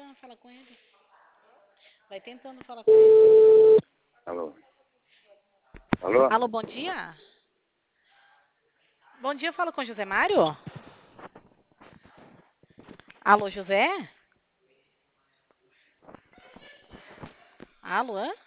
tentando falar com ele. Vai tentando falar com ele. Alô? Alô? Alô, bom dia? Bom dia, falo com José Mário? Alô, José? Alô?